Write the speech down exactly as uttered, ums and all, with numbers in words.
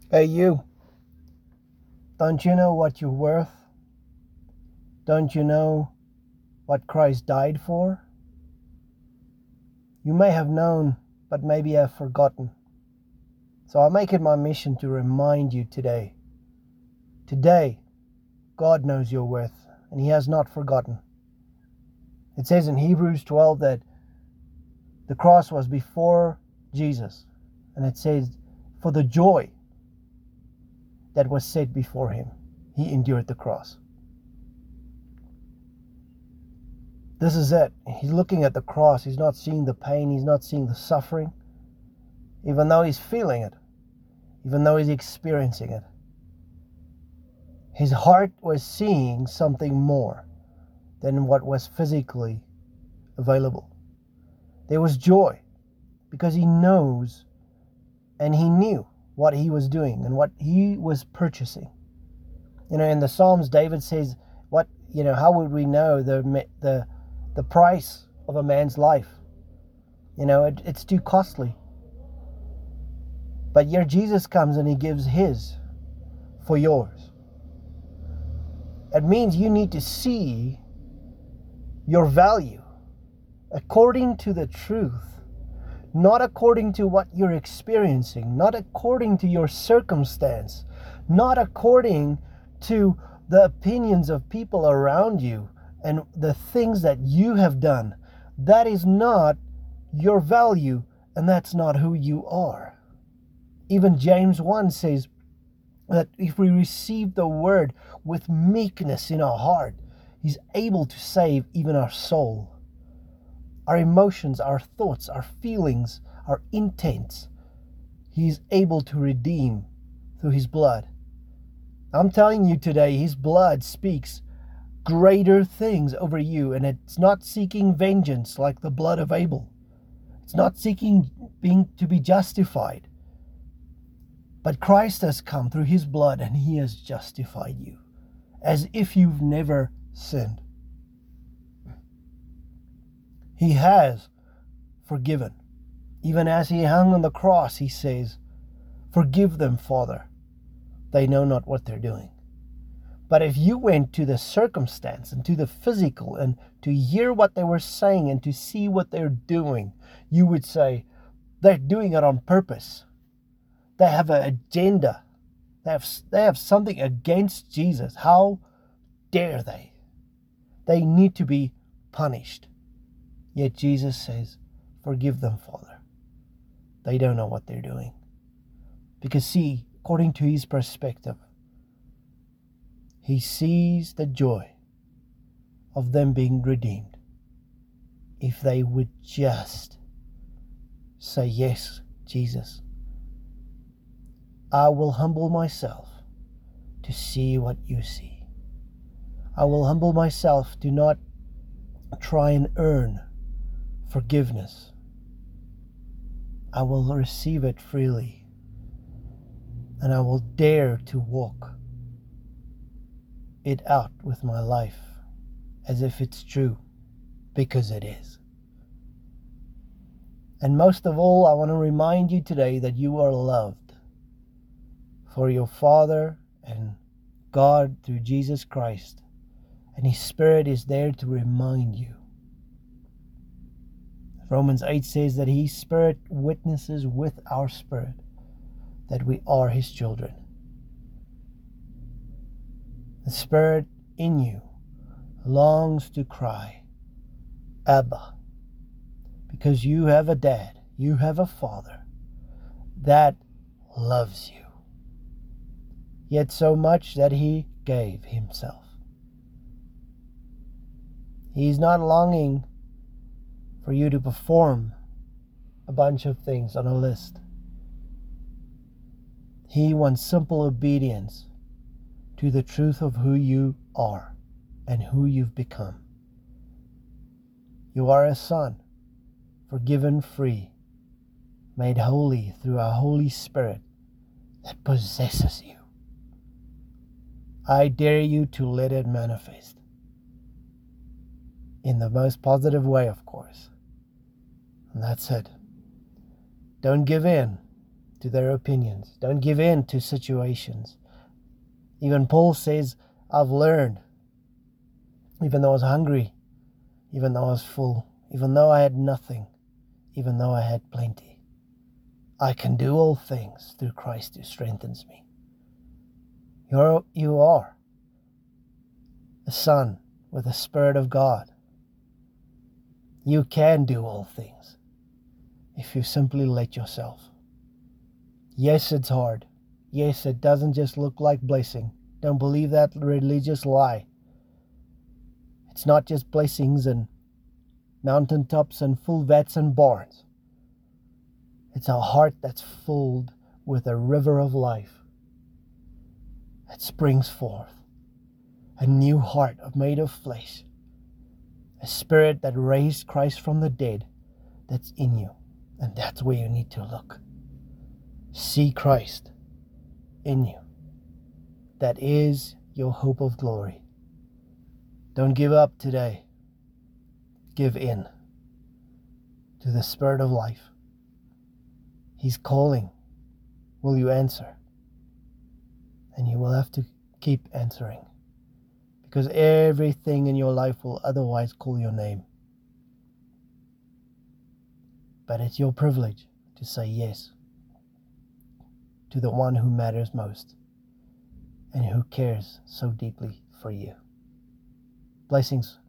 Hey, you, don't you know what you're worth? Don't you know what Christ died for? You may have known, but maybe have forgotten. So I make it my mission to remind you today. Today, God knows your worth, and He has not forgotten. It says in Hebrews twelve that the cross was before Jesus, and it says, for the joy that was set before Him, He endured the cross. This is it. He's looking at the cross. He's not seeing the pain. He's not seeing the suffering. Even though he's feeling it. Even though he's experiencing it. His heart was seeing something more than what was physically available. There was joy because he knows and he knew what he was doing and what he was purchasing. You know, in the Psalms, David says, "What you know? How would we know the the the price of a man's life? You know, it, it's too costly." But here Jesus comes and He gives His for yours. It means you need to see your value according to the truth, not according to what you're experiencing, not according to your circumstance, not according to the opinions of people around you and the things that you have done. That is not your value, and that's not who you are. Even James one says that if we receive the word with meekness in our heart, He's able to save even our soul. Our emotions, our thoughts, our feelings, our intents, He's able to redeem through His blood. I'm telling you today, His blood speaks greater things over you, and it's not seeking vengeance like the blood of Abel. It's not seeking being to be justified. But Christ has come through His blood and He has justified you as if you've never sinned. He has forgiven. Even as He hung on the cross, He says, "Forgive them, Father. They know not what they're doing." But if you went to the circumstance and to the physical and to hear what they were saying and to see what they're doing, you would say, they're doing it on purpose. They have an agenda. They have, they have something against Jesus. How dare they? They need to be punished. Yet Jesus says, "Forgive them, Father. They don't know what they're doing." Because see, according to His perspective, He sees the joy of them being redeemed. If they would just say, "Yes, Jesus, I will humble myself to see what you see. I will humble myself to not try and earn forgiveness. I will receive it freely, and I will dare to walk it out with my life as if it's true, because it is." And most of all, I want to remind you today that you are loved, for your Father and God through Jesus Christ, and His Spirit is there to remind you. Romans eight says that His Spirit witnesses with our spirit that we are His children. The Spirit in you longs to cry, "Abba," because you have a dad, you have a Father that loves you. Yet so much that He gave Himself. He's not longing for you to perform a bunch of things on a list. He wants simple obedience to the truth of who you are and who you've become. You are a son, forgiven free, made holy through our Holy Spirit that possesses you. I dare you to let it manifest. In the most positive way, of course. And that's it. Don't give in to their opinions. Don't give in to situations. Even Paul says, I've learned, even though I was hungry, even though I was full, even though I had nothing, even though I had plenty, I can do all things through Christ who strengthens me. You're, you are a son with the Spirit of God. You can do all things if you simply let yourself. Yes, it's hard. Yes, it doesn't just look like blessing. Don't believe that religious lie. It's not just blessings and mountaintops and full vats and barns. It's a heart that's filled with a river of life that springs forth. A new heart made of flesh. A spirit that raised Christ from the dead that's in you. And that's where you need to look. See Christ in you. That is your hope of glory. Don't give up today. Give in to the Spirit of life. He's calling. Will you answer? And you will have to keep answering, because everything in your life will otherwise call your name. But it's your privilege to say yes to the one who matters most and who cares so deeply for you. Blessings.